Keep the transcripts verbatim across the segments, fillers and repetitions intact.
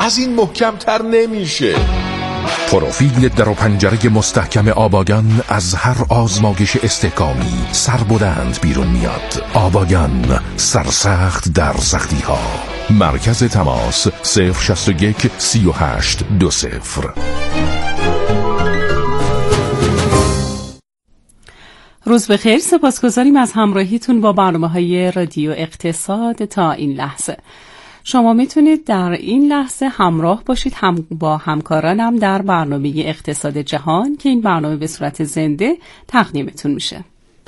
از این محکمتر نمیشه. پروفیل در و پنجره مستحکم آباگان از هر آزمایش استحکامی سربلند بیرون میاد. آباگان، سرسخت در سختی ها. مرکز تماس صفر شصت و یک سی و هشت دو صفر. روز بخیر، سپاسگزاریم از همراهیتون با برنامه‌های رادیو اقتصاد تا این لحظه. شما میتونید در این لحظه همراه باشید هم با همکارانم در برنامه اقتصاد جهان که این برنامه به صورت زنده تقدیمتون میشه.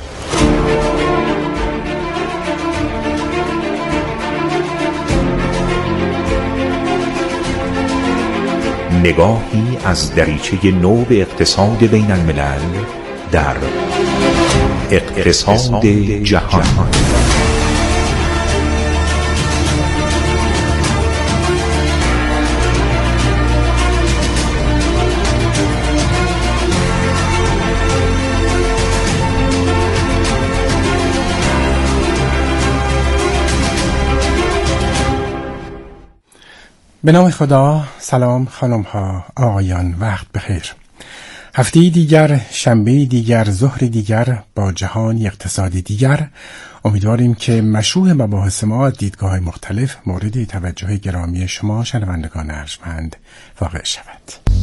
نگاهی از دریچه نو به اقتصاد بین الملل در اقتصاد جهان. به نام خدا. سلام خانم ها، آقایان، وقت بخیر. هفته دیگر، شنبه دیگر، ظهر دیگر با جهان اقتصاد دیگر. امیدواریم که مشروع مباحث ما دیدگاه مختلف مورد توجه گرامی شما شنوندگان ارجمند واقع شود.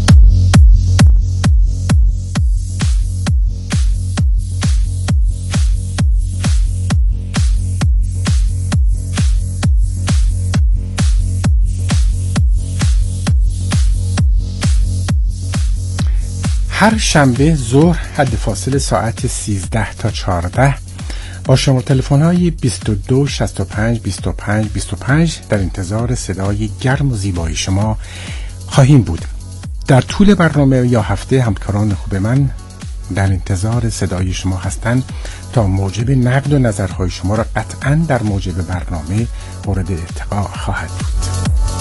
هر شنبه ظهر حد فاصل ساعت سیزده تا چهارده با شماره تلفن های بیست و دو شصت و پنج بیست و پنج بیست و پنج در انتظار صدای گرم و زیبای شما خواهیم بود. در طول برنامه یا هفته همکاران خوب من در انتظار صدای شما هستند تا موجب نقد و نظرهای شما را قطعاً در موجب برنامه مورد اتقاء خواهد بود.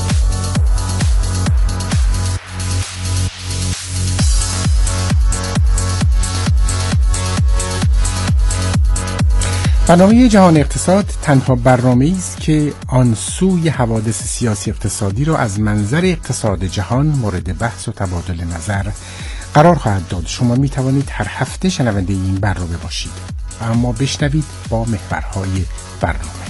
برنامه جهان اقتصاد تنها برنامه‌ای است که آن سوی حوادث سیاسی اقتصادی را از منظر اقتصاد جهان مورد بحث و تبادل نظر قرار خواهد داد. شما می توانید هر هفته شنونده این برنامه باشید، اما بشنوید با محورهای برنامه.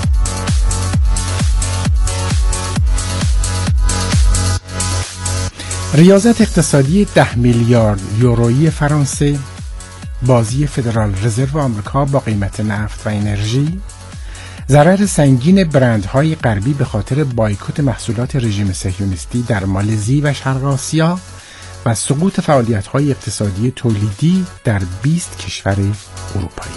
ریاضت اقتصادی ده میلیارد یورویی فرانسه، بازی فدرال رزرو آمریکا با قیمت نفت و انرژی، ضرر سنگین برندهای غربی به خاطر بایکوت محصولات رژیم صهیونیستی در مالزی و شرق آسیا و سقوط فعالیت‌های اقتصادی تولیدی در بیست کشور اروپایی.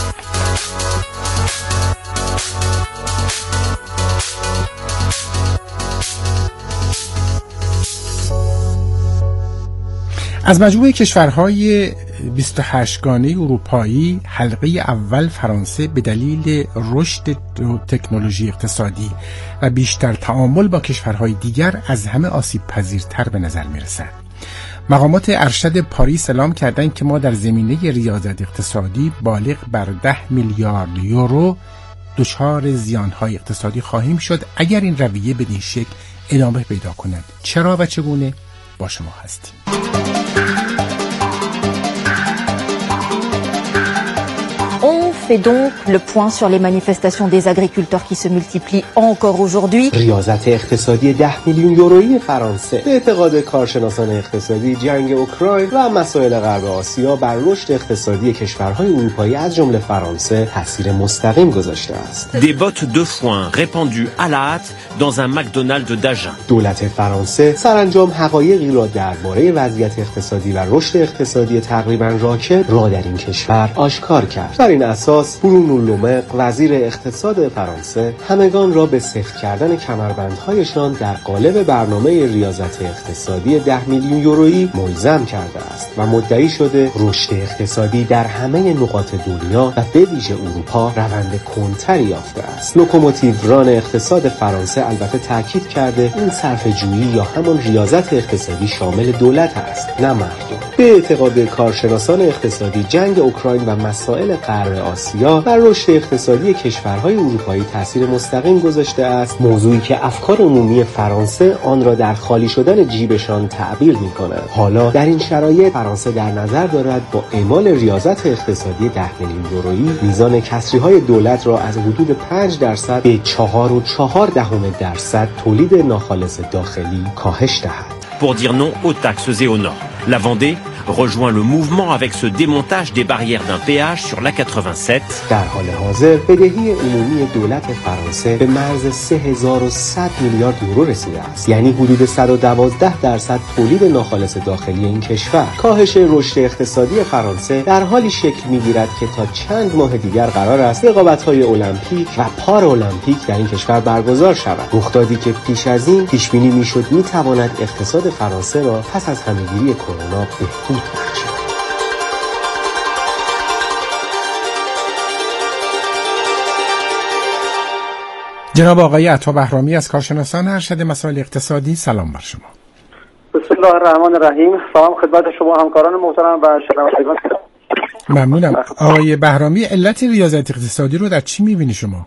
از مجموع کشورهای بیست و هشت گانه اروپایی، حلقه اول فرانسه به دلیل رشد تکنولوژی اقتصادی و بیشتر تعامل با کشورهای دیگر از همه آسیب پذیرتر به نظر میرسد. مقامات ارشد پاریس اعلام کردند که ما در زمینه ریاضت اقتصادی بالغ بر ده میلیارد یورو دچار زیانهای اقتصادی خواهیم شد اگر این رویه بدین شکل ادامه پیدا کند. چرا و چگونه؟ با شما هستیم. On fait donc le point sur les manifestations des agriculteurs qui se multiplient encore aujourd'hui. ریاضت اقتصادی ده میلیون یورویی فرانسه. به اعتقاد کارشناسان اقتصادی، جنگ اوکراین و مسائل غرب آسیا بر رشد اقتصادی کشورهای اروپایی از جمله فرانسه تاثیر مستقیم گذاشته است. Des bottes de foin répandues à la hâte dans un McDonald's d'Agen. دولت فرانسه سرانجام حقایقی را درباره وضعیت اقتصادی و رشد اقتصادی تقریباً راکد را در این کشور آشکار کرد. در این اساس برونو لومق وزیر اقتصاد فرانسه همگان را به سفت کردن کمربندهایشان در قالب برنامه ریاضت اقتصادی ده میلیون یورویی ملزم کرده است و مدعی شده رشد اقتصادی در همه نقاط دنیا و به ویژه اروپا روند کندتری یافته است. لوکوموتیوران اقتصاد فرانسه البته تاکید کرده این صرفه‌جویی یا همان ریاضت اقتصادی شامل دولت است نه مردم. به اعتقاد کارشناسان اقتصادی، جنگ اوکراین و مسائل غرب آسیا آسیا بر رشد اقتصادی کشورهای اروپایی تأثیر مستقیم گذاشته است، موضوعی که افکار عمومی فرانسه آن را در خالی شدن جیبشان تعبیر می‌کند. حالا در این شرایط فرانسه در نظر دارد با اعمال ریاضت اقتصادی ده میلیون یورویی میزان کسری‌های دولت را از حدود پنج درصد به چهار و چهار دهم درصد تولید ناخالص داخلی کاهش دهد. Pour dire non aux taxes et aux normes. La Vendée rejoint le mouvement avec ce démontage des barrières d'un péage sur l'A quatre-vingt-sept. در حال حاضر بدهی عمومی دولت فرانسه به مرز سه هزار و صد میلیارد یورو رسیده است، یعنی حدود صد و دوازده درصد تولید ناخالص داخلی این کشور. کاهش رشد اقتصادی فرانسه در حالی شکل می‌گیرد که تا چند ماه دیگر قرار است رقابت‌های المپیک و پارالمپیک در این کشور برگزار شود. رخدادی که پیش از این پیش بینی می‌شد می‌تواند اقتصاد فرانسه را پس از همه‌گیری کرونا بهبود بخشد. جناب آقای عطا بهرامی از کارشناسان ارشد مسائل اقتصادی، سلام بر شما. بسم الله الرحمن الرحیم. سلام خدمت شما همکاران محترم و شنوندگان. ممنونم. آقای بهرامی، علت ریاضت اقتصادی رو در چی می‌بینی شما؟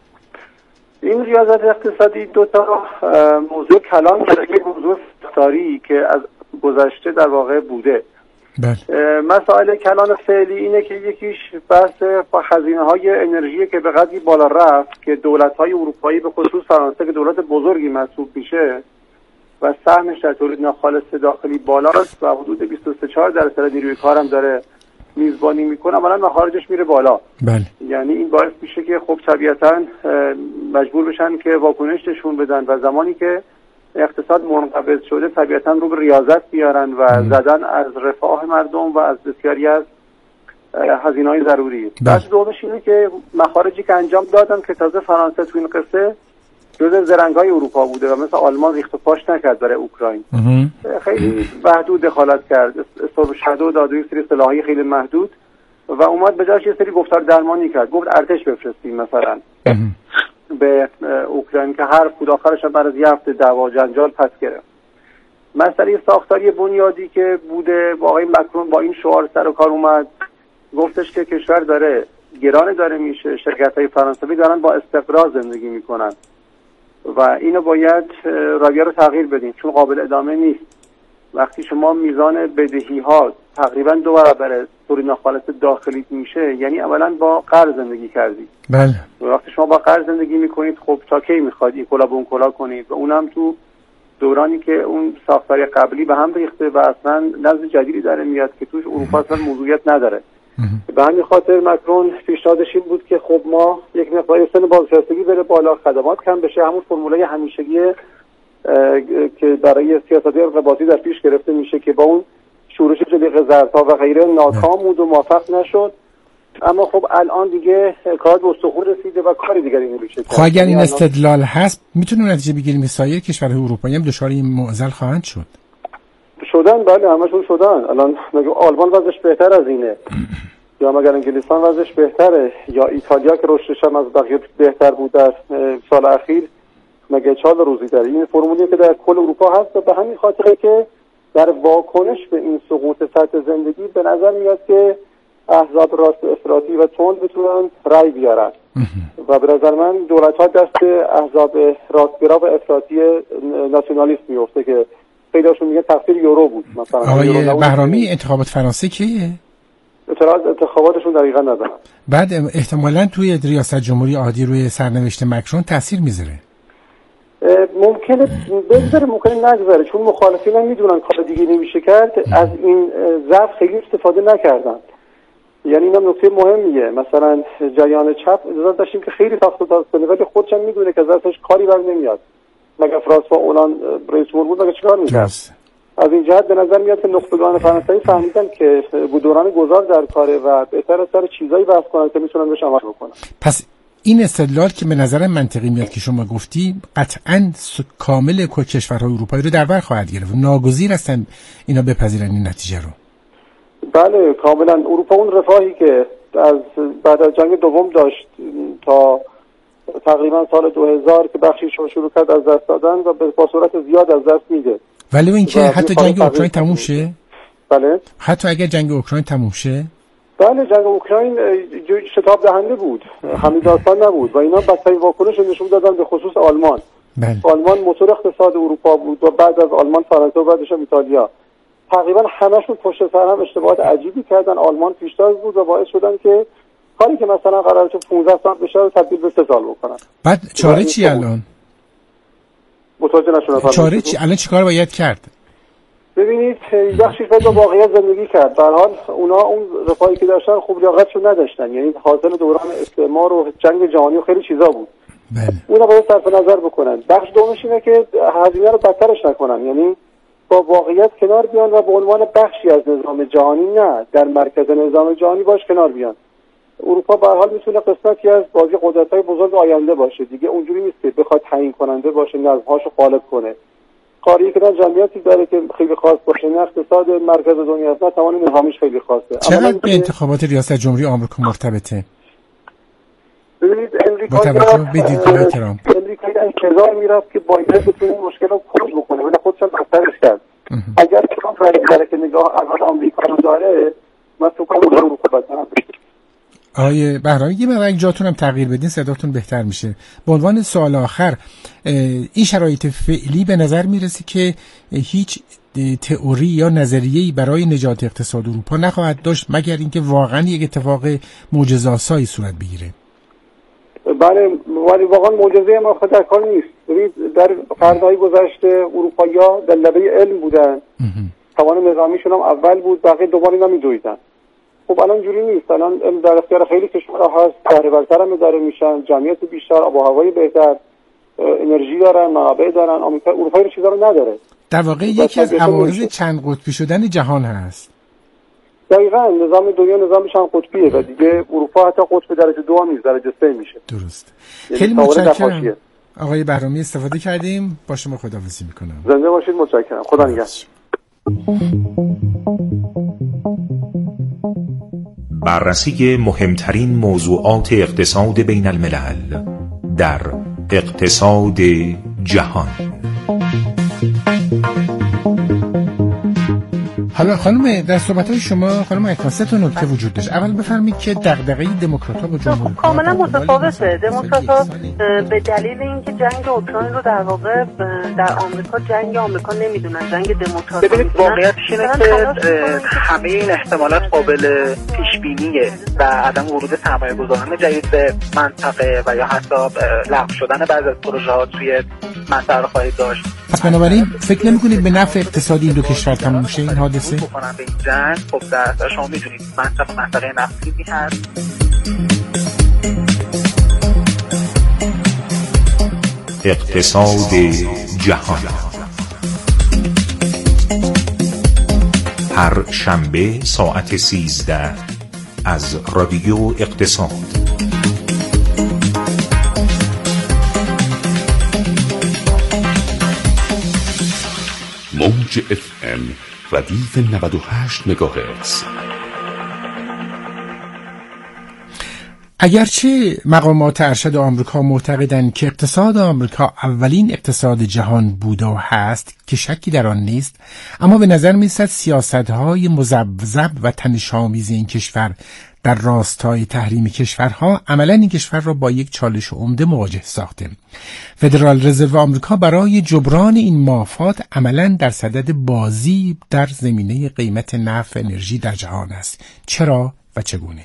این ریاضت اقتصادی دو تا موضوع کلان داره. یک موضوع فعلی که از گذشته در واقع بوده. بله. مسائل کلان فعلی اینه که یکیش بحث هزینه‌های انرژی که به قدری بالا رفت که دولت‌های اروپایی به خصوص فرانسه که دولت بزرگی محسوب میشه و سهمش در تولید ناخالص داخلی بالاست و حدود بیست و سه چهار درصد نیروی کارم داره میزبانی میکنه، عملاً مخارجش میره بالا. بله. یعنی این باعث میشه که خب طبیعتاً مجبور بشن که واکنش نشون بدن و زمانی که اقتصاد منقبض شده طبیعتاً رو به ریاضت بیارن و ام. زدن از رفاه مردم و از بسیاری از هزینه‌های ضروری. بحث دومش اینه که مخارجی که انجام دادن که تازه فرانسه تو این قصه جزء زرنگ‌های اروپا بوده و مثل آلمان ریخت و پاش نکرد برای اوکراین. ام. خیلی محدود دخالت کرد، استوب شادو داد و یک سری سلاحی خیلی محدود و اومد به جاش یه سری گفتار درمانی کرد. گفت ارتش بفرستیم مثلا ام. به اوکراین که هر خود آخرش هم بعد از یه هفته دعوا جنجال پس گرفت. مسئله ساختاری بنیادی که بوده با آقای مکرون با این شعار سر و کار اومد، گفتش که کشور داره گران داره میشه، شرکت‌های فرانسوی دارن با استقرار زندگی میکنن و اینو باید رویه رو تغییر بدیم چون قابل ادامه نیست. وقتی شما میزان بدهی ها تقریبا دو برابر تولید ناخالص داخلی میشه، یعنی اولا با قرض زندگی کردید. بله. وقتی شما با قرض زندگی میکنید خب تا کی میخواد این کلا به اون کلا کنید و اونم تو دورانی که اون ساختار قبلی به هم ریخته و اصلا نظم جدیدی داره میاد که توش اروپا اصلا موضوعیت نداره. به همین خاطر مکرون پیشنهادش این بود که خب ما یک مقدار سن بازنشستگی بره بالا، خدمات کم بشه، همون فرمولای همیشگی که برای سیاست ارتباطی در پیش گرفته میشه که با اون شورش جلیقه زردها و غیره ناکام بود و موفق نشد. اما خب الان دیگه کار به استخوان رسیده و کاری دیگری نمیشه. خب اگر این استدلال هست میتونیم نتیجه بگیریم که سایر کشورهای اروپایی هم دچار این معضل خواهند شد. شدن، بله همشون شدن. الان مگه آلمان وضعش بهتر از اینه؟ یا مگر انگلیسان وضعش بهتره؟ یا ایتالیا که رشدش هم از بقیه بهتر بود در سال اخیر مگه چهار روزی داره؟ این فرمولی که در کل اروپا هست و به همین خاطره که در واکنش به این سقوط سطح زندگی به نظر میاد که احزاب راست افراطی و تند بتونن رای بیارن و به نظر من دولت‌ها دست احزاب راستگرا و افراطی ناسیونالیست میفته که خیلی‌هاشون میگن تقصیر یورو بود. مثلا آقای بهرامی انتخابات فرانسه کیه؟ اعتراض انتخاباتشون دقیقاً ندارن. بعد احتمالاً توی ریاست جمهوری عادی روی سرنوشت مکرون تاثیر میذاره. ممکنه بذاره ممکنه نگذاره چون مخالفین هم میدونن کار دیگه نمیشه کرد. از این ضعف خیلی استفاده نکردن. یعنی اینم نکته مهمیه. مثلا جریان چپ اجازه داشتیم که خیلی تاخت و تاز کنه ولی خودش هم میدونه که ازش کاری بر نمیاد. مگه فرانسوا اولان رئیس جمهور بود مگه چیکار میکرد؟ از این جهت به نظر میاد که نخبگان فرانسوی فهمیدن که دوران گذار در کاره و بهتر از سر چیزایی بحث کنن که میتونن بهش عمل بکنن. پس این استدلال که به نظر منطقی میاد که شما گفتی قطعاً کامل کشورهای اروپایی رو در بر خواهد گرفت. ناگزیر هستن اینا بپذیرن این نتیجه رو. بله کاملا. اروپا اون رفاهی که از بعد از جنگ دوم داشت تا تقریبا سال دو هزار که بخشی شروع کرد از دست دادن و با صورت زیاد از دست میده. ولی این که حتی جنگ اوکراین تموم شه؟ بله. حتی اگر جنگ اوکراین تموم شه؟ بله جنگ اوکراین شتاب دهنده بود، همین داستان نبود و اینا بدترین واکنش نشون دادن به خصوص آلمان. بله. آلمان موتور اقتصاد اروپا بود و بعد از آلمان فرانسه و بعدش هم ایتالیا. تقریبا همشون پشت سر هم اشتباهات عجیبی کردن. آلمان پیشتاز بود و باعث شدن که کاری که مثلا قراره تو پانزده سال بشه رو تبدیل به سه سال بکنن. بعد چاره چی الان؟ متوجه نشدم. چاره چی الان چیکار باید کرد؟ ببینید بخشی با واقعیت زندگی کرد. به هر حال اونا اون رفاهی که داشتن خوب لیاقتشو نداشتن، یعنی حاصل دوران استعمار و جنگ جهانی و خیلی چیزا بود. بله. اونا باید صرف نظر بکنن. بخش دومش اینه که هزینه رو بدترش نکنن، یعنی با واقعیت کنار بیان و به عنوان بخشی از نظام جهانی، نه در مرکز نظام جهانی باش کنار بیان. اروپا به هر حال میتونه قسمتی از بازی قدرت‌های بزرگ آینده باشه دیگه، اونجوری نیست که بخواد تعیین کننده باشه، نظم‌هاشو غالب کنه. قاری که جمعیتی داره که خیلی خاص باشه، نه اقتصاد مرکز دنیا است، نه توان نظامیش خیلی خاصه. چقدر به انتخابات ریاست جمهوری آمریکا مرتبطه؟ ببینید امریکا با توجه به دیدگاه ترامپ امریکا انتظار میرفت که باید بتونه این مشکل رو حل بکنه ولی خودش هم بدترش کرد. اگر ترامپ رای که نگاه اول آمریکا رو داره، من تو کار اروپا بدترم. آقای بهرامی یه مقدار جاتون هم تغییر بدین صداتون بهتر میشه. به عنوان سوال آخر، این شرایط فعلی به نظر میرسه که هیچ تئوری یا نظریه‌ای برای نجات اقتصاد اروپا نخواهد داشت مگر اینکه واقعا یک اتفاق معجزه‌آسایی صورت بگیره. بله ولی واقعا معجزه ما خود در کار نیست. ببینید در قرن‌های گذشته اروپایی‌ها در لبه علم بودن، توان نظامیشون هم اول بود، بقیه دوباره نمی‌دویدن. خب الان جوری نیست. الان در اختیار خیلی کشورها هست، بهره ورتر هم اداره میشن، جمعیت بیشتر، آب و هوای بهتر، انرژی دارن، منابع دارن. آمریکا اروپا این چیزا رو نداره. در واقع یکی از عوارض چند قطبی شدن جهان هست. دقیقاً نظام دنیا نظام چند قطبیه و دیگه اروپا حتی قطب درجه دو هم نیست، درجه سه میشه. درست. خیلی متشکرم آقای بهرامی، استفاده کردیم. با شما خداحافظی میکنم. زنده باشید. متشکرم. خدا نگهدار. بررسی مهمترین موضوعات اقتصاد بین الملل در اقتصاد جهان. حالا خانم در صحبت‌های شما خانم اکرام سه تا نکته وجود داشت. اول بفرمایید که دغدغه دموکرات‌ها با جمهوری کاملا متفاوته. دموکرات‌ها به دلیل اینکه جنگ اوکراین رو در واقع در آمریکا جنگ آمریکا نمیدونن، جنگ دموکرات. ببینید واقعیتش اینه که همه این احتمالات قابل پیش بینیه و عدم ورود سرمایه‌گذاران جدید به منطقه و یا حتی لغو شدن بعضی از پروژه‌ها توی منطقه رو خواهید داشت. پس بنابراین فکر نمی‌کنید به نفع اقتصادی این دو کشور تموم شه این حادثه؟ بکنن به این جنگ. خب در شما می‌دونید منطقه منطقه نفتی هست. اقتصاد جهان هر شنبه ساعت سیزده از رادیو اقتصاد. موج اف ام ردیف نود و هشت مگاهرتز. اگرچه مقامات ارشد آمریکا معتقدند که اقتصاد آمریکا اولین اقتصاد جهان بوده و هست که شکی در آن نیست، اما به نظر می‌رسد سیاست‌های مذبذب و تنش‌آمیز این کشور در راستای تحریم کشورها عملاً این کشور را با یک چالش عمده مواجه ساخته. فدرال رزرو آمریکا برای جبران این مافات عملاً در صدد بازی در زمینه قیمت نفت و انرژی در جهان است. چرا و چگونه؟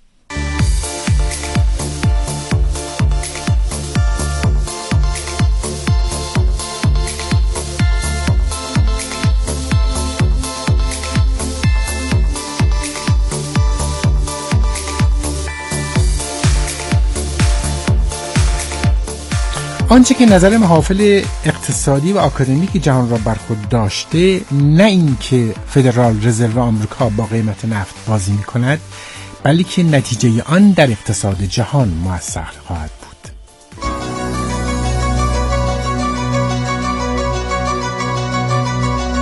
آنچه که نظر محافل اقتصادی و آکادمیک جهان را بر خود داشته، نه اینکه فدرال رزرو آمریکا با قیمت نفت بازی می کند، بلکه نتیجه آن در اقتصاد جهان مؤثر خواهد بود.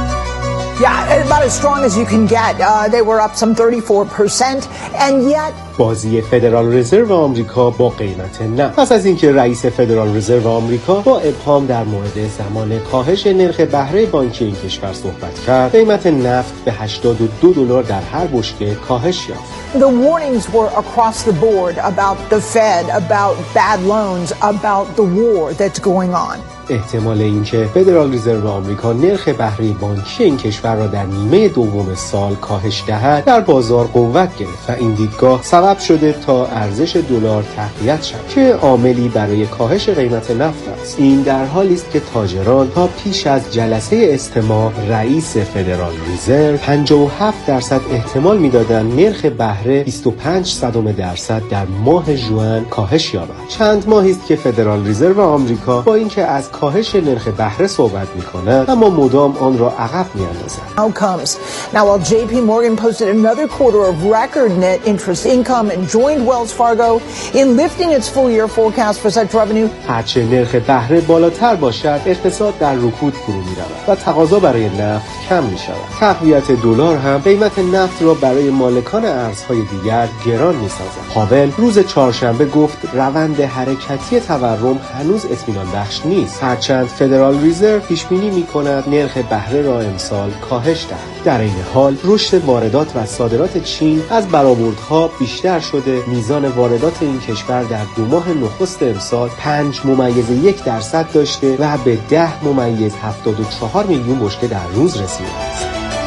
Yeah, about as strong as you can get. Uh, they were up some thirty-four percent, and yet بازی فدرال رزرو آمریکا با قیمت نفت. پس از اینکه رئیس فدرال رزرو آمریکا با ابهام در مورد زمان کاهش نرخ بهره بانکی این کشور صحبت کرد، قیمت نفت به هشتاد و دو دلار در هر بشکه کاهش یافت. The warnings were across the board about the Fed, about bad loans, about the war that's going on. احتمال اینکه فدرال رزرو آمریکا نرخ بهره بانکی این کشور را در نیمه دوم سال کاهش دهد در بازار قوت گرفت و این دیدگاه سبب شده تا ارزش دلار تقویت شود که عاملی برای کاهش قیمت نفت است. این در حالی است که تاجران تا پیش از جلسه استماع رئیس فدرال رزرو پنجاه و هفت درصد احتمال میدادند نرخ بهره بیست و پنج صدم درصد در ماه ژوئن کاهش یابد. چند ماهی است که فدرال رزرو آمریکا با اینکه از کاهش نرخ بهره صحبت می‌کند اما مدام آن را عقب می‌اندازد. Outcomes. Now while J P Morgan posted another quarter of record net interest income and joined Wells Fargo in lifting its full year forecast for such revenue. هرچه نرخ بهره بالاتر باشد اقتصاد در رکود فرو می‌رود و تقاضا برای نفت کم می‌شود. تقویت دلار هم قیمت نفت را برای مالکان ارزهای دیگر گران می‌سازد. پاول روز چهارشنبه گفت روند حرکتی تورم هنوز اطمینان بخش نیست. هرچند فدرال رزرو پیش بینی می‌کند نرخ بهره را امسال کاهش دهد. در این حال رشد واردات و صادرات چین از برآوردها بیشتر شده. میزان واردات این کشور در دو ماه نخست امسال پنج ممیز یک درصد داشته و به ده ممیز هفتاد و چهار میلیون بشکه در روز رسیده است.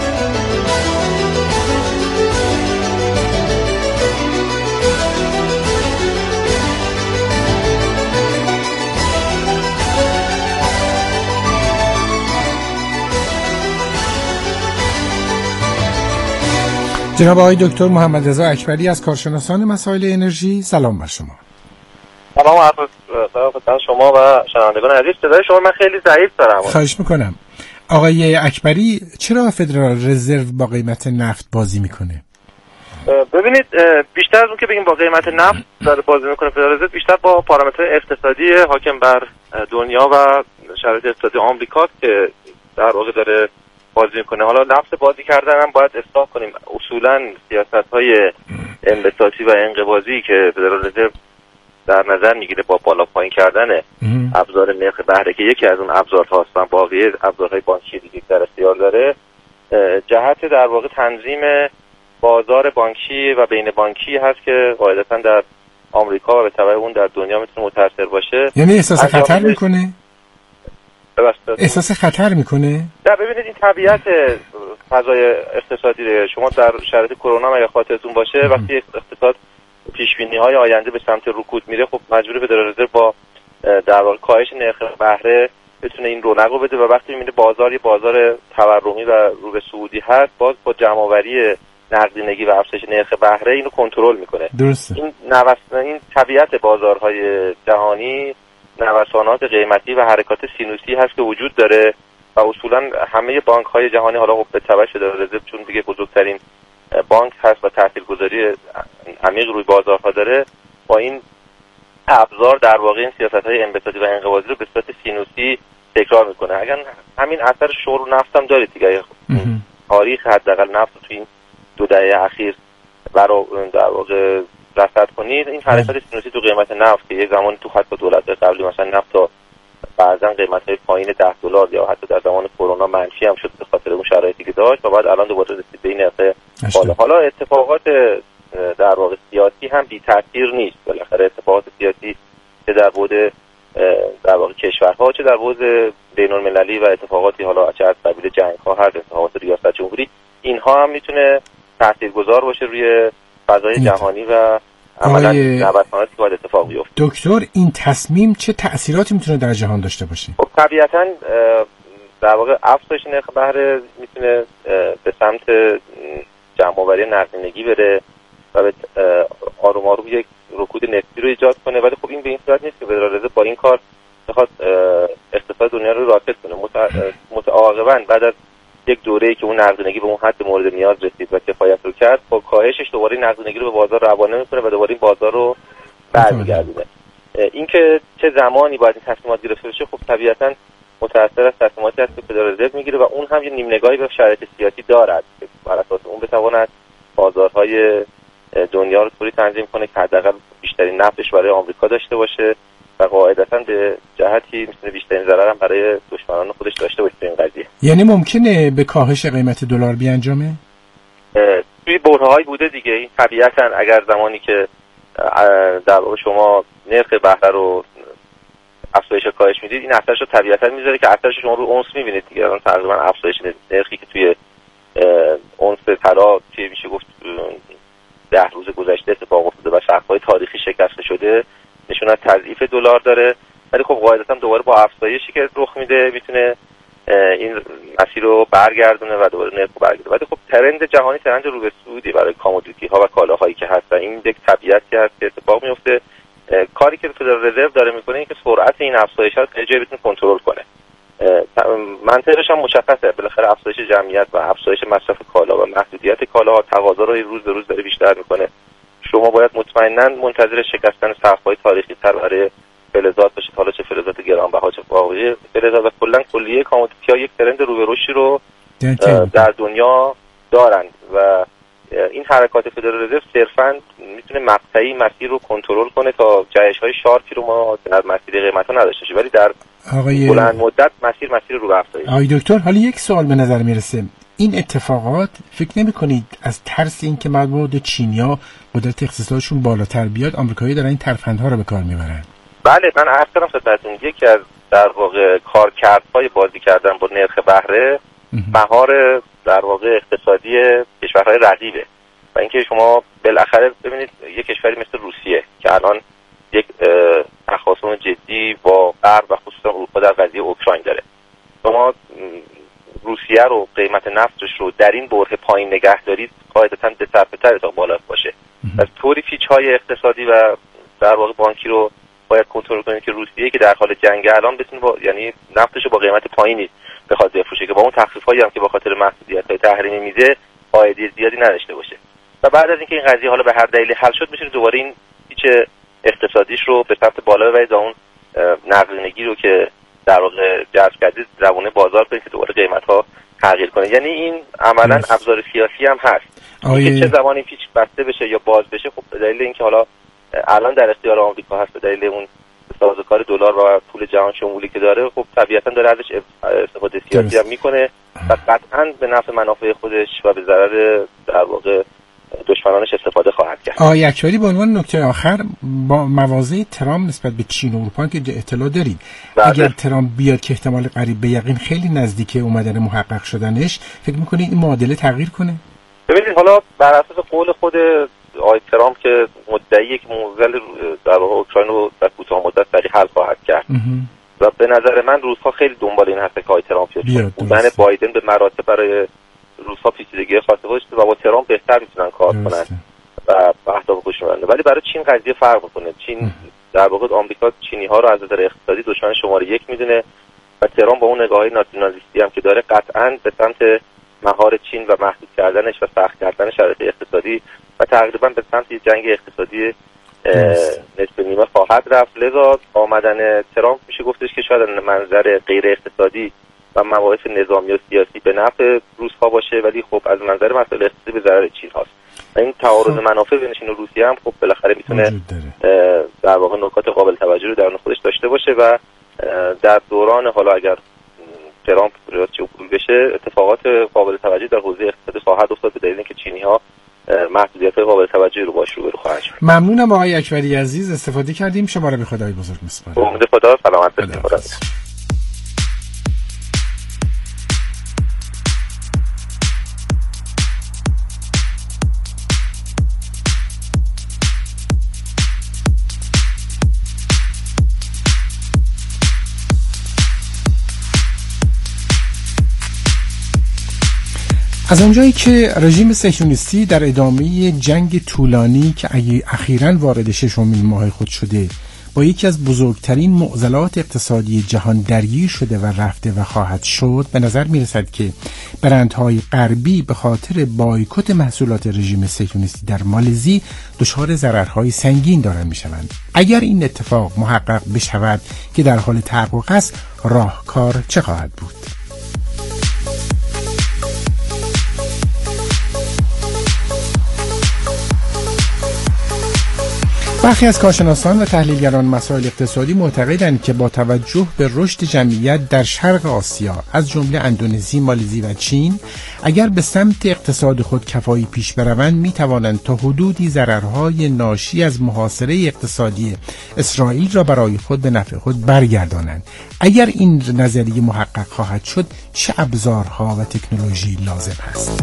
جناب آقای دکتر محمد رضا اکبری از کارشناسان مسائل انرژی، سلام بر شما. سلام عرض خدمت شما و شنوندگان عزیز. صدای شما من خیلی ضعیف دارم. خواهش میکنم. آقای اکبری چرا فدرال رزرو با قیمت نفت بازی میکنه؟ ببینید بیشتر از اون که بگیم با قیمت نفت داره بازی میکنه فدرال رزرو، بیشتر با پارامترهای اقتصادی حاکم بر دنیا و شرایط اقتصادی آمریکا که در واقع داره بازی میکنه. حالا لفظ بازی کردن هم باید اصلاح کنیم. اصولا سیاست‌های انبساطی و انقباضی که فدرال رزرو در نظر میگیره با بالا پایین کردن ابزار نرخ بهره که یکی از اون ابزارهاست و باقی ابزارهای بانکی دیگه در اختیار داره، جهت در واقع تنظیم بازار بانکی و بین بانکی هست که قاعدتا در آمریکا و به تبع اون در دنیا میتونه متاثر باشه. یعنی احساس خطر میکنه؟ احساس خطر میکنه؟ نه ببینید این طبیعت فضای اقتصادی ره. شما در شرایط کرونا اگه خاطرتون باشه ام. وقتی اقتصاد پیشبینی های آینده به سمت رکود میره، خب مجبور فدرال رزرو با در واقع کاهش نرخ بهره بتونه این رونق رو بده و وقتی میبینه بازار یه بازار تورمی و رو به صعودی هست، باز با جمع‌آوری نقدینگی و افزایش نرخ بهره اینو کنترل میکنه. درسته. این نوس... این طبیعت بازارهای جهانی نوسانات قیمتی و حرکات سینوسی هست که وجود داره و اصولا همه بانک های جهانی، حالا خب به تبع فدرال رزرو چون دیگه بزرگترین بانک هست و تاثیرگذاری عمیق روی بازارها داره، با این ابزار در واقع این سیاست های انبساطی و انقباضی رو به صورت سینوسی تکرار میکنه. اگر همین اثر شور نفت هم داره دیگه. تاریخ حداقل نفت تو این دو دهه اخیر برای در واقع رصد کنید، این حرکت سینوسی تو قیمت نفت که یک زمان تو حتی دولت قبلی مثلا نفت تا بعضا قیمت‌های پایین ده دلار یا حتی در زمان کرونا منفی هم شد به خاطر اون شرایطی که داشت و بعد الان دوباره رسید به این نرخ بالا. حالا اتفاقات در واقع سیاسی هم بی تاثیر نیست. بالاخره اتفاقات سیاسی که در بعد در واقع کشورها چه در بعد بین‌المللی و اتفاقاتی حالا چه از قبیل جنگ‌ها هست، اتفاقات ریاست جمهوری، اینها هم میتونه تاثیرگذار باشه روی فضای جهانی و عملاً نوساناتی که باید اتفاق بیفته. دکتر این تصمیم چه تأثیراتی میتونه در جهان داشته باشه؟ خب طبیعتاً در واقع افزایش نرخ بهره میتونه به سمت جمع‌آوری نقدینگی بره و به آروم آروم یک رکود نفتی رو ایجاد کنه، ولی خب این به این صورت نیست که فدرال رزرو با این کار بخواد اقتصاد دنیا رو راکت کنه. متعاقباً بعد از یک دوره‌ای که اون نقدینگی به اون حد مورد نیاز رسید و کفایت رو کرد، با کاهشش دوباره نقدینگی رو به بازار روانه می‌کنه و دوباره این بازار رو برمیگردونه. اینکه چه زمانی باید این تصمیمات گرفته بشه، خب طبیعتاً متأثر از تصمیماتی هست که فدرال رزرو میگیره و اون هم یه نیم نگاهی به شرایط سیاسی دارد که بر اساس اون بتواند بازارهای دنیا رو طوری تنظیم کنه که حداقل بیشترین نفعش برای آمریکا داشته باشه و قاعدتاً به جهتی میتونه بیشترین ضرر هم برای دشمنان خودش داشته باشه این قضیه. یعنی ممکنه به کاهش قیمت دلار بیانجامه؟ توی برهه‌هایی بوده دیگه. این طبیعتاً اگر زمانی که در واقع شما نرخ بهره رو افزایش کاهش میدید، این اثرش رو طبیعتاً میذاره که اثرش شما رو اونس میبینید دیگه. الان تقریبا افزایش نرخی که توی اونس طلا چه میشه گفت ده روز گذشته اتفاق افتاده و سقف‌های تاریخی شکسته شده، نشون از تضعیف دلار داره. ولی خب قاعدتاً دوباره با افزایشی که رخ میده میتونه این مسیر رو برگردونه و دوباره نرخ رو برگردونه. ولی خب ترند جهانی ترند رو به سودی برای کامودیتی ها و کالاهایی که هستن. این یک طبیعتی هست که اتفاق میفته. کاری که فدرال رزرو داره میکنه این که سرعت این افزایش ها رو جایی بتونه کنترل کنه. منطقش هم مشخصه، بالاخره افزایش جمعیت و افزایش مصرف کالا و محدودیت کالاها تقاضا رو روز به روز داره بیشتر میکنه. شما باید مطمئنا منتظر شکستن سقف‌های تاریخی تر برای فلزات باشید، حالا چه فلزات گرانبها چه واقعی فلزات، و کلا کلیه کامودیتی‌ها یک ترند رو به رشدی رو در دنیا دارن و این حرکات فدرال رزرو صرفاً میتونه مقطعی مسیر رو کنترل کنه تا جهش‌های شارپی رو ما در مسیر قیمتا نداشته باشیم، ولی در آقای... بلند مدت مسیر مسیر رو به افزایش. آقای دکتر، حالا یک سوال به نظر میرسه، این اتفاقات فکر نمی کنید از ترس این که مبعد چینیا قدرت اقتصادشون بالاتر بیاد آمریکایی دارن این ترفندها رو به کار میبرن؟ بله، من عرض کردم خدمتتون یکی از در واقع کارکردهای بازی کردن با نرخ بهره مهار در واقع اقتصادی کشورهای رقیبه و اینکه شما بالاخره ببینید یک کشوری مثل روسیه که الان یک تخاصم جدی با غرب و خصوصا اروپا در قضیه اوکراین داره، شما روسیه رو قیمت نفتش رو در این بره پایین نگه دارید قاعدتاً به طرفتر تا بالا باشه. از طوری پیچ‌های اقتصادی و در واقع بانکی رو باید کنترل کنید که روسیه که در حال جنگ الان بتونه با یعنی نفتش رو با قیمت پایینی بخواد بفروشه که با اون تخفیفایی هم که به خاطر محدودیت‌های تحریمی میده فایده زیادی نداشته باشه. و بعد از اینکه این قضیه حالا به هر دلیلی حل شد میتونه دوباره این پیچ اقتصادیش رو به سمت بالا ببرید و اون نقدینگی رو که در واقع جذب کردید روونه بازار کنید که دوباره قیمت‌ها تغییر کنه. یعنی این عملاً ابزار سیاسی هم هست. آیه... که چه زمانی پیچ بسته بشه یا باز بشه خب به دلیل اینکه حالا الان در اختیار آمریکا هست، به دلیل اون سازوکار دلار و پول جهان شمولی که داره، خب طبیعتاً داره ازش استفاده سیاسی هم میکنه و قطعاً به نفع منافع خودش و به ضرر در واقع دشمنانش استفاده خواهد کرد. آقای اکبری، به عنوان نکته آخر با مواضع ترامپ نسبت به چین و اروپا که اطلاع دارید، بله. اگر ترامپ بیاد که احتمال قریب به یقین خیلی نزدیک اومدن محقق شدنش، فکر میکنید این معادله تغییر کنه؟ ببینید حالا بر اساس قول خود آقای ترامپ که مدعیه که موزل در واقع اوکراین رو در کوتاه مدت سریع حل خواهد کرد و به نظر من روزها خیلی دنبال این هست که آقای ترامپ بودن بایدن به مراتب برای روزها پیچیدگی خاصه باشه و با ترامپ بهتر میتونن کار کنن و اهداف خودشون ببندن. ولی برای چین قضیه فرق میکنه. چین در واقع آمریکا چینی ها رو از نظر اقتصادی دشمن شماره یک میدونه و ترامپ با اون نگاهی ناسیونالیستی هم که داره قطعاً به سمت مهار چین و محدود کردنش و سخت کردن شرایط اقتصادی و تقریبا به سمت جنگ اقتصادی نصف نیمه خواهد رفت. لذا آمدن ترامپ میشه گفتش که شاید منظر غیر اقتصادی و مباحث نظامی و سیاسی به نفع روس‌ها باشه، ولی خب از منظر مسائل اقتصادی به ضرر چین هاست. و این تعارض منافع بین چین و روسیه هم خب بالاخره میتونه در واقع نکات قابل توجهی رو در خودش داشته باشه و در دوران حالا اگر ترامپ ریاست جمهوری بشه اتفاقات قابل توجهی در حوزه اقتصادی خواهد افتاد به دلیل اینکه چینی‌ها محدودیت‌های قابل توجهی رو باش روبرو خواهند شد. ممنونم آقای اکبری عزیز، استفاده کردیم. شما را به خدای بزرگ می‌سپارم. امید خدا سلامت باشید. از اونجایی که رژیم صهیونیستی در ادامه جنگ طولانی که اخیراً وارد ششمین ماه خود شده با یکی از بزرگترین معضلات اقتصادی جهان درگیر شده و رفته و خواهد شد، به نظر میرسد که برندهای غربی به خاطر بایکوت محصولات رژیم صهیونیستی در مالزی دچار ضررهای سنگین دارند میشوند. اگر این اتفاق محقق بشود که در حال تحقق است، راهکار چه خواهد بود؟ برخی از کارشناسان و تحلیلگران مسائل اقتصادی معتقدند که با توجه به رشد جمعیت در شرق آسیا از جمله اندونزی، مالزی و چین، اگر به سمت اقتصاد خود کفایی پیش بروند می توانند تا حدودی ضررهای ناشی از محاصره اقتصادی اسرائیل را برای خود به نفع خود برگردانند. اگر این نظریه محقق خواهد شد، چه ابزارها و تکنولوژی لازم است؟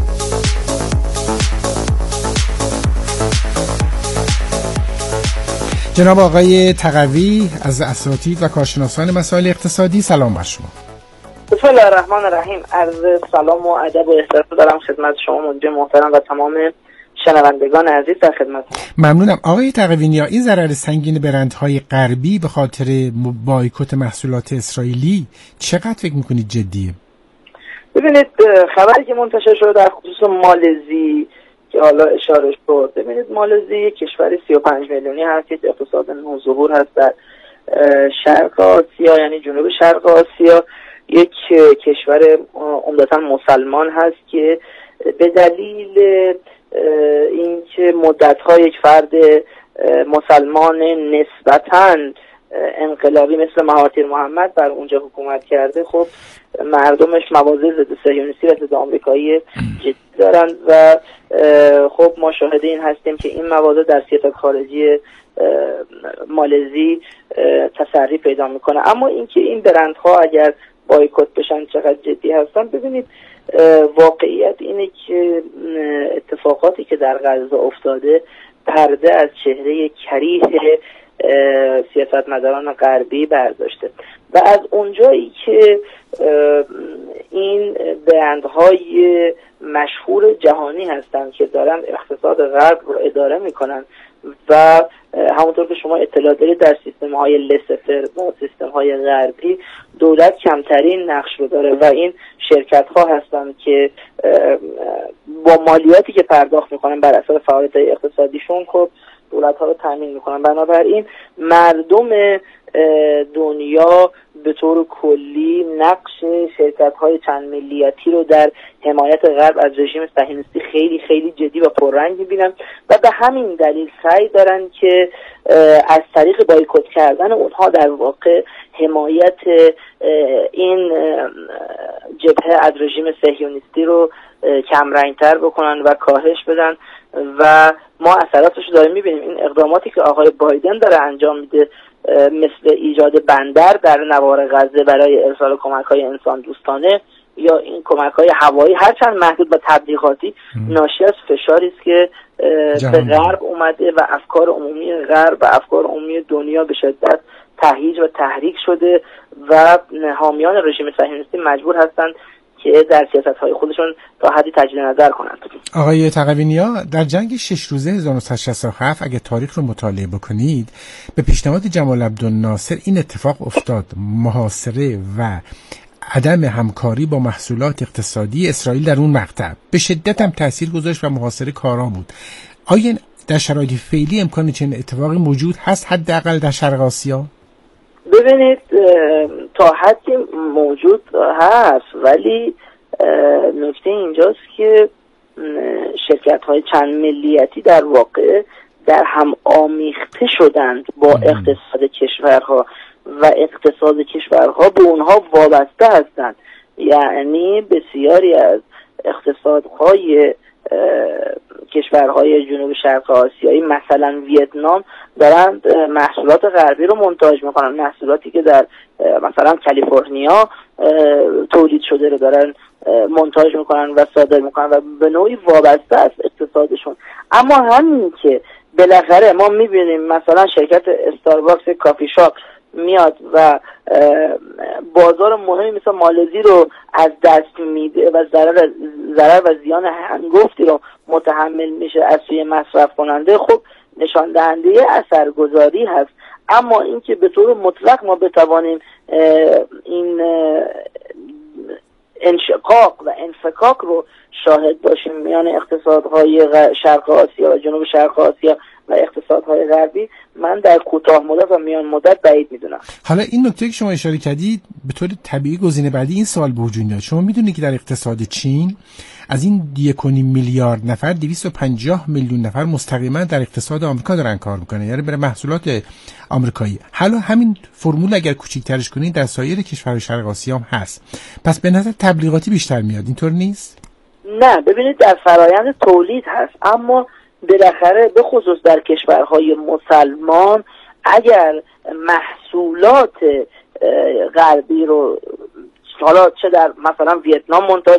جناب آقای تقوی از اساتید و کارشناسان مسائل اقتصادی، سلام بر شما. بسم الله الرحمن الرحیم. عرض سلام و ادب و احترام دارم خدمت شما مدیر محترم و تمام شنوندگان عزیز در خدمت. ممنونم. آقای تقوینیا، این ضرر سنگین برندهای غربی به خاطر بایکوت محصولات اسرائیلی چقدر فکر میکنید جدیه؟ ببینید، خبری که منتشر شده در خصوص مالزی که حالا اشاره شد، ببینید مالزی یک کشور سی و پنج میلیونی هست که اقتصاد نوظهور هست در شرق آسیا، یعنی جنوب شرق آسیا. یک کشور عمدتاً مسلمان هست که به دلیل اینکه مدت‌ها یک فرد مسلمان نسبتاً انقلابی مثل مهاتیر محمد بر اونجا حکومت کرده، خب مردمش مواضع ضد صهیونیستی و ضد آمریکایی جدی دارن و خب ما شاهد این هستیم که این مواضع در سیاست خارجی مالزی تسری پیدا میکنه. اما اینکه این برندها اگر بایکوت بشن چقدر جدی هستن، ببینید واقعیت اینه که اتفاقاتی که در غزه افتاده پرده از چهره کریه سیاستمداران غربی برداشته و از اونجایی که این برندهای مشهور جهانی هستند که دارن اقتصاد غرب رو اداره میکنن و همونطور که شما اطلاع دارید در سیستم های لسفر و سیستم های غربی دولت کمترین نقش رو داره و این شرکت ها هستند که با مالیاتی که پرداخت میکنن بر اساس فعالیت اقتصادیشون خب دولت ها رو تامین میکنن. بنابراین مردم دنیا به طور کلی نقش شرکت های چند ملیتی رو در حمایت غرب از رژیم صهیونیستی خیلی خیلی جدی و پررنگ میبینن و به همین دلیل سعی دارن که از طریق بایکوت کردن اونها در واقع حمایت این جبهه از رژیم صهیونیستی رو کمرنگتر بکنن و کاهش بدن و ما اثراتش رو داریم میبینیم. این اقداماتی که آقای بایدن داره انجام میده مثل ایجاد بندر در نوار غزه برای ارسال کمک‌های انسان دوستانه یا این کمک‌های هوایی هرچند محدود و تبلیغاتی ناشی از فشاری است که به غرب اومده و افکار عمومی غرب و افکار عمومی دنیا به شدت تهییج و تحریک شده و حامیان رژیم صهیونیستی مجبور هستند که در سیاست‌های خودشون تا حدی تجدید نظر کنند. آقای تقوینیا، در جنگ شش روزه هزار و نهصد و شصت و هفت اگه تاریخ رو مطالعه بکنید، به پیشنهاد جمال عبدالناصر این اتفاق افتاد: محاصره و عدم همکاری با محصولات اقتصادی اسرائیل در اون مقطع به شدت هم تأثیر گذاشت و محاصره کارا بود. آیا در شرایط فعلی امکان چنین اتفاقی موجود هست حداقل در شرق آسیا؟ ببینید تا حدی موجود هست، ولی نکته اینجاست که شرکت های چند ملیتی در واقع در هم آمیخته شدند با اقتصاد کشورها و اقتصاد کشورها به اونها وابسته هستند. یعنی بسیاری از اقتصادهای کشورهای جنوب شرق آسیایی مثلا ویتنام دارند محصولات غربی رو منتاج میکنن، محصولاتی که در مثلا کالیفرنیا تولید شده رو دارن منتاج میکنن و صادر میکنن و به نوعی وابسته است اقتصادشون. اما همین که بالاخره ما میبینیم مثلا شرکت استارباکس کافی شاپ میاد و بازار مهمی مثل مالزی رو از دست میده و ضرر ضرر و زیان هنگفتی رو متحمل میشه از سوی مصرف کننده، خب نشان دهنده اثرگذاری هست. اما اینکه به طور مطلق ما بتوانیم این انشقاق و انفکاک رو شاهد باشیم میان اقتصادهای شرق آسیا و جنوب شرق آسیا و اقتصادهای غربی من در کوتاه مدت و میان مدت بعید میدونم. حالا این نکته که شما اشاره کردید به طور طبیعی گزینه بعدی این سوال به وجود میاد. شما میدونید که در اقتصاد چین از این یک و نیم میلیارد نفر دویست و پنجاه میلیون نفر مستقیما در اقتصاد آمریکا دارن کار میکنن، یعنی برای محصولات آمریکایی. حالا همین فرمول اگر کوچیک‌ترش کنید در سایر کشورهای شرق آسیا هم هست. پس به نظر تبلیغاتی بیشتر میاد، اینطور نیست؟ نه، ببینید در فرایند تولید هست، اما بالاخره به خصوص در کشورهای مسلمان اگر محصولات غربی رو حالا چه در مثلا ویتنام منتج